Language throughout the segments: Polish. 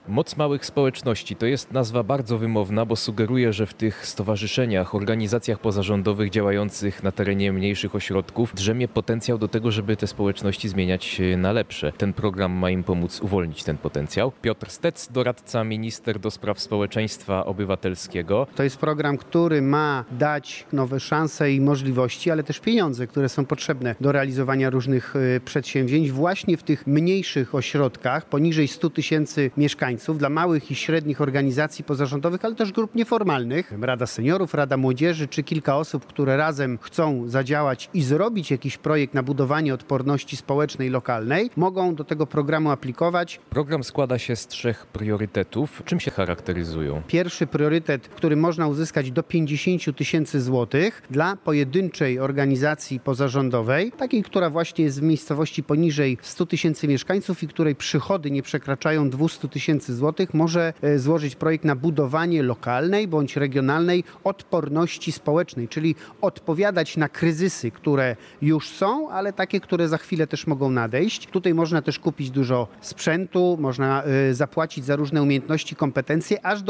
Moc małych społeczności to jest nazwa bardzo wymowna, bo sugeruje, że w tych stowarzyszeniach, organizacjach pozarządowych działających na terenie mniejszych ośrodków drzemie potencjał do tego, żeby te społeczności zmieniać na lepsze. Ten program ma im pomóc uwolnić ten potencjał. Piotr Stec, doradca minister do spraw społeczeństwa obywatelskiego. To jest program, który ma dać nowe szanse i możliwości, ale też pieniądze, które są potrzebne do realizowania różnych przedsięwzięć właśnie w tych mniejszych ośrodkach, poniżej 100 tysięcy mieszkańców, dla małych i średnich organizacji pozarządowych, ale też grup nieformalnych. Rada Seniorów, Rada Młodzieży, czy kilka osób, które razem chcą zadziałać i zrobić jakiś projekt na budowanie odporności społecznej lokalnej, mogą do tego programu aplikować. Program składa się z 3 priorytetów. Czym się charakteryzują? Pierwszy priorytet, który można uzyskać do 50 tysięcy złotych dla pojedynczej organizacji pozarządowej, takiej, która właśnie jest w miejscowości poniżej 100 tysięcy mieszkańców i której przychody nie przekraczają 200 tysięcy złotych, może złożyć projekt na budowanie lokalnej bądź regionalnej odporności społecznej, czyli odpowiadać na kryzysy, które już są, ale takie, które za chwilę też mogą nadejść. Tutaj można też kupić dużo sprzętu, można zapłacić za różne umiejętności, kompetencje, aż do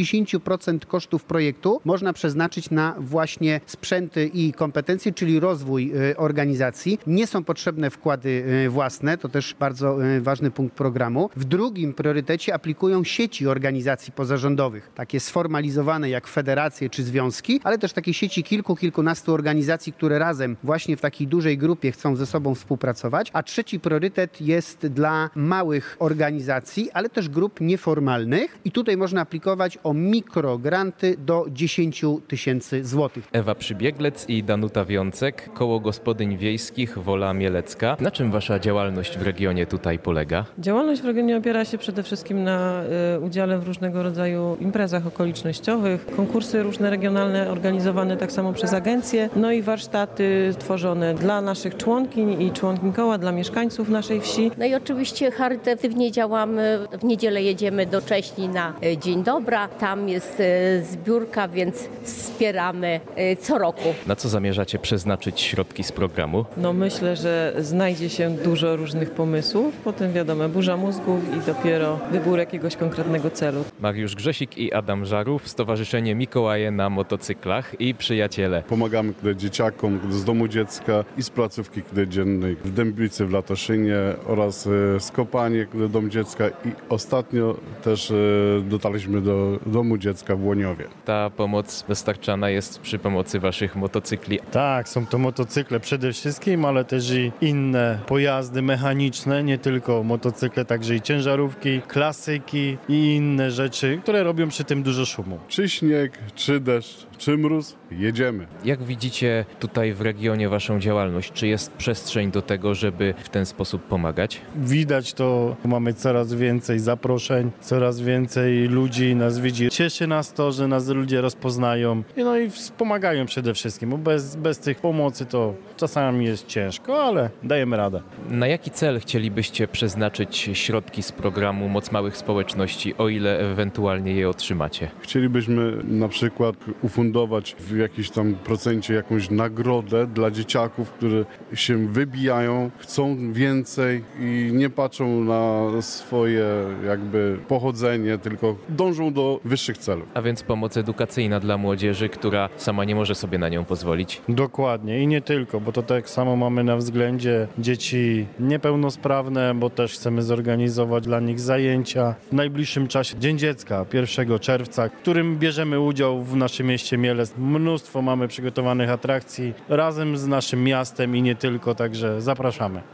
50% kosztów projektu można przeznaczyć na właśnie sprzęty i kompetencje, czyli rozwój organizacji. Nie są potrzebne wkłady własne, to też bardzo ważny punkt programu. W drugim priorytecie aplikują sieci organizacji pozarządowych, takie sformalizowane jak federacje czy związki, ale też takie sieci kilkunastu organizacji, które razem właśnie w takiej dużej grupie chcą ze sobą współpracować. A trzeci priorytet jest dla małych organizacji, ale też grup nieformalnych i tutaj można aplikować o mikrogranty do 10 tysięcy złotych. Ewa Przybieglec i Danuta Wiącek, Koło Gospodyń Wiejskich Wola Mielecka. Na czym wasza działalność w regionie tutaj polega? Działalność w regionie opiera się przede wszystkim na udziale w różnego rodzaju imprezach okolicznościowych, konkursy różne regionalne organizowane tak samo przez agencje, no i warsztaty tworzone dla naszych członkiń i członkiń koła, dla mieszkańców naszej wsi. No i oczywiście charytatywnie działamy. W niedzielę jedziemy do Cześni na Dzień Dobra. Tam jest zbiórka, więc wspieramy co roku. Na co zamierzacie przeznaczyć środki z programu? No myślę, że znajdzie się dużo różnych pomysłów, potem wiadomo, burza mózgów i dopiero wybór jakiegoś konkretnego celu. Mariusz Grzesik i Adam Żarów, Stowarzyszenie Mikołaje na motocyklach i przyjaciele. Pomagamy dzieciakom z domu dziecka i z placówki dziennej w Dębicy, w Latoszynie oraz Skopanie, dom dziecka i ostatnio też dotarliśmy do domu dziecka w Łoniowie. Ta pomoc dostarczana jest przy pomocy waszych motocykli. Tak, są to motocykle przede wszystkim, ale też i inne pojazdy mechaniczne, nie tylko motocykle, także i ciężarówki, klasyki i inne rzeczy, które robią przy tym dużo szumu. Czy śnieg, czy deszcz, czy mróz, jedziemy. Jak widzicie tutaj w regionie waszą działalność? Czy jest przestrzeń do tego, żeby w ten sposób pomagać? Widać to, mamy coraz więcej zaproszeń, coraz więcej ludzi nas widzi. Cieszy nas to, że nas ludzie rozpoznają no i wspomagają przede wszystkim, bo bez tych pomocy to czasami jest ciężko, ale dajemy radę. Na jaki cel chcielibyście przeznaczyć środki z programu Moc Małych Społeczności, o ile ewentualnie je otrzymacie? Chcielibyśmy na przykład ufundować w jakimś tam procencie jakąś nagrodę dla dzieciaków, które się wybijają, chcą więcej i nie patrzą na swoje jakby pochodzenie, tylko dążą do wyższych celów. A więc pomoc edukacyjna dla młodzieży, która sama nie może sobie na nią pozwolić. Dokładnie i nie tylko, bo to tak samo mamy na względzie dzieci niepełnosprawne, bo też chcemy zorganizować dla nich zajęcia. W najbliższym czasie Dzień Dziecka, 1 czerwca, w którym bierzemy udział w naszym mieście Mielec. Mnóstwo mamy przygotowanych atrakcji razem z naszym miastem i nie tylko, także zapraszamy.